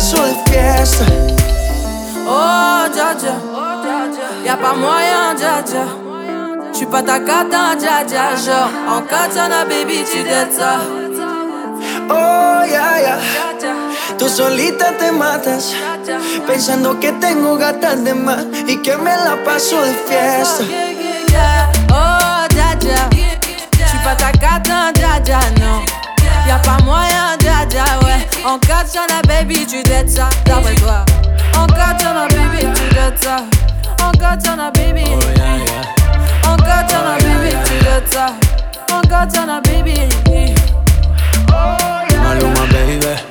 paso de fiesta. Oh, dja dja, y'a pas moyen, dja dja. J'suis pas ta cata, dja dja. Genre, en katana, baby, tu dettes ça. Oh, yeah. Tú solita te matas, pensando que tengo gatas de más y que me la paso de fiesta. Oh, dja dja, j'suis pas ta cata, dja dja, non. Y'a pas moyen, dja dja, ouais. En katana, baby, tu dettes ça. D'après toi. En katana, baby, tu dettes ça. En katana, baby. En katana, baby, tu dettes ça. En katana, baby. Maluma, baby.